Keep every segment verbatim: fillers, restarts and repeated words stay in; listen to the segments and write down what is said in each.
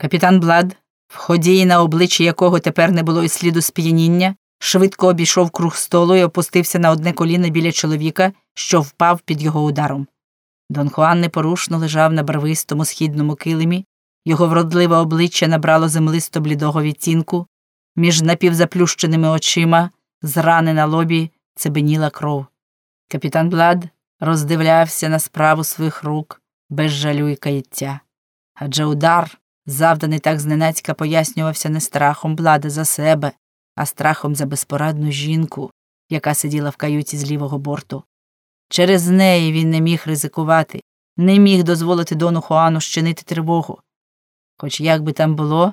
Капітан Блад, в ході, на обличчі якого тепер не було й сліду сп'яніння, швидко обійшов круг столу і опустився на одне коліно біля чоловіка, що впав під його ударом. Дон Хуан непорушно лежав на барвистому східному килимі, його вродливе обличчя набрало землисто-блідого відтінку, між напівзаплющеними очима, з рани на лобі, цебеніла кров. Капітан Блад роздивлявся на справу своїх рук без жалю і каяття. Адже удар, завданий так зненацька, пояснювався не страхом Блада за себе, а страхом за безпорадну жінку, яка сиділа в каюті з лівого борту. Через неї він не міг ризикувати, не міг дозволити Дону Хуану щинити тривогу. Хоч як би там було,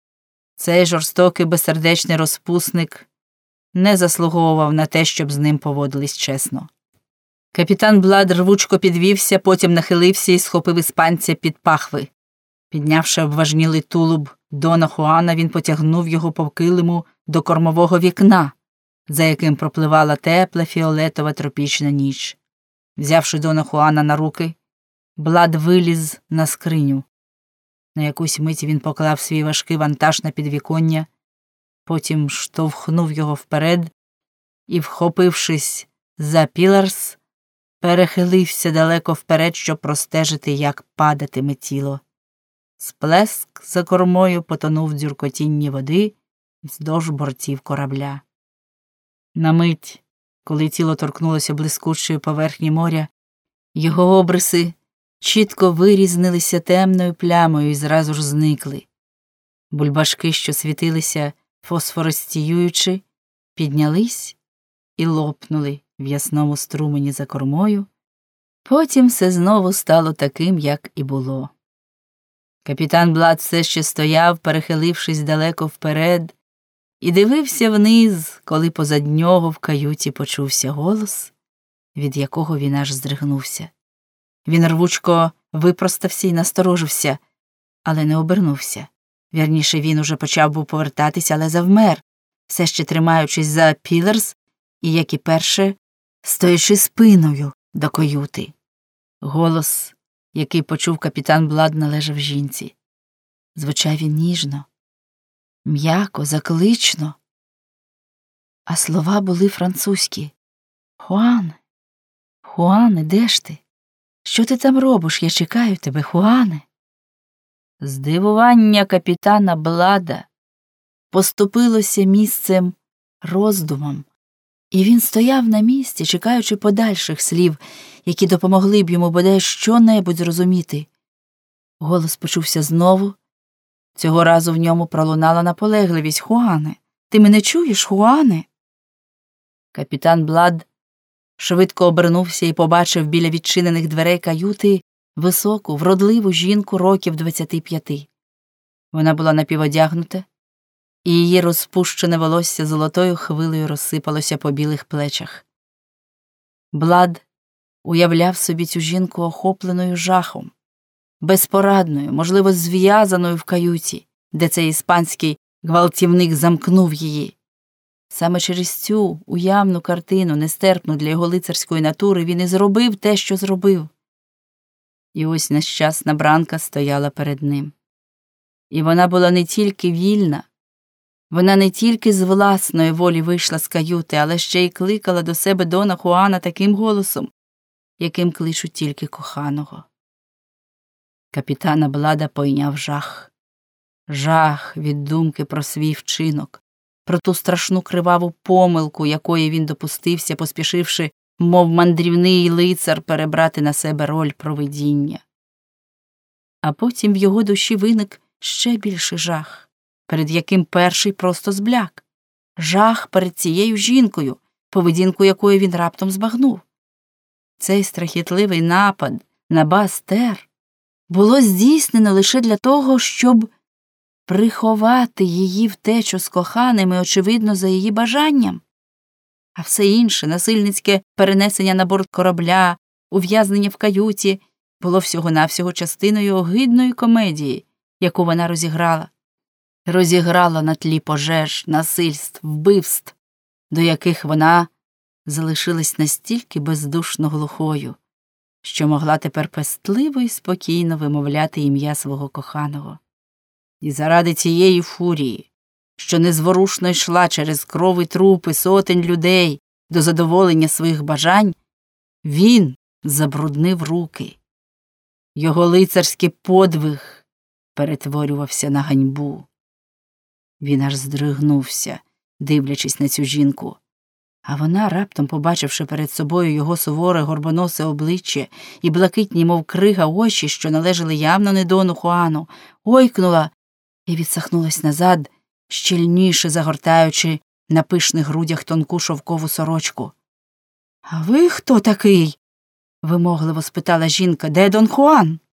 цей жорстокий безсердечний розпусник не заслуговував на те, щоб з ним поводились чесно. Капітан Блад рвучко підвівся, потім нахилився і схопив іспанця під пахви. Піднявши обважнілий тулуб Дона Хуана, він потягнув його по килиму до кормового вікна, за яким пропливала тепла фіолетова тропічна ніч. Взявши Дона Хуана на руки, Блад виліз на скриню. На якусь мить він поклав свій важкий вантаж на підвіконня, потім штовхнув його вперед і, вхопившись за піларс, перехилився далеко вперед, щоб простежити, як падатиме тіло. Сплеск за кормою потонув в дзюркотінні води вздовж бортів корабля. На мить, коли тіло торкнулося блискучої поверхні моря, його обриси чітко вирізнилися темною плямою і зразу ж зникли. Бульбашки, що світилися фосфорестіюючи, піднялись і лопнули в ясному струмені за кормою, потім все знову стало таким, як і було. Капітан Блад все ще стояв, перехилившись далеко вперед, і дивився вниз, коли позад нього в каюті почувся голос, від якого він аж здригнувся. Він рвучко випростався і насторожився, але не обернувся. Вірніше, він уже почав був повертатись, але завмер, все ще тримаючись за пілерс і, як і перше, стоячи спиною до каюти. Голос, який почув капітан Блад, належав жінці. Звучав він ніжно, м'яко, заклично, а слова були французькі. «Хуане, Хуане, де ж ти? Що ти там робиш? Я чекаю тебе, Хуане». Здивування капітана Блада поступилося місцем роздумам, і він стояв на місці, чекаючи подальших слів, які допомогли б йому бодай що-небудь зрозуміти. Голос почувся знову. Цього разу в ньому пролунала наполегливість. «Хуане, ти мене чуєш, Хуане?» Капітан Блад швидко обернувся і побачив біля відчинених дверей каюти високу, вродливу жінку років двадцяти п'яти. Вона була напіводягнута, і її розпущене волосся золотою хвилею розсипалося по білих плечах. Блад уявляв собі цю жінку охопленою жахом, безпорадною, можливо, зв'язаною в каюті, де цей іспанський гвалтівник замкнув її. Саме через цю уявну картину, нестерпну для його лицарської натури, він і зробив те, що зробив. І ось нещасна бранка стояла перед ним. І вона була не тільки вільна, вона не тільки з власної волі вийшла з каюти, але ще й кликала до себе Дона Хуана таким голосом, яким кличуть тільки коханого. Капітана Блада пойняв жах. Жах від думки про свій вчинок, про ту страшну криваву помилку, якої він допустився, поспішивши, мов мандрівний лицар, перебрати на себе роль провидіння. А потім в його душі виник ще більший жах, перед яким перший просто збляк. Жах перед цією жінкою, поведінку якої він раптом збагнув. Цей страхітливий напад на Бастер було здійснено лише для того, щоб приховати її втечу з коханим і, очевидно, за її бажанням. А все інше, насильницьке перенесення на борт корабля, ув'язнення в каюті, було всього-навсього частиною огидної комедії, яку вона розіграла. Розіграла на тлі пожеж, насильств, вбивств, до яких вона залишилась настільки бездушно глухою, що могла тепер пестливо і спокійно вимовляти ім'я свого коханого. І заради цієї фурії, що незворушно йшла через кров і трупи сотень людей до задоволення своїх бажань, він забруднив руки. Його лицарський подвиг перетворювався на ганьбу. Він аж здригнувся, дивлячись на цю жінку. А вона, раптом побачивши перед собою його суворе горбоносе обличчя і блакитні, мов крига, очі, що належали явно не Дону Хуану, ойкнула і відсахнулась назад, щільніше загортаючи на пишних грудях тонку шовкову сорочку. «А ви хто такий?» – вимогливо спитала жінка. «Де Дон Хуан?»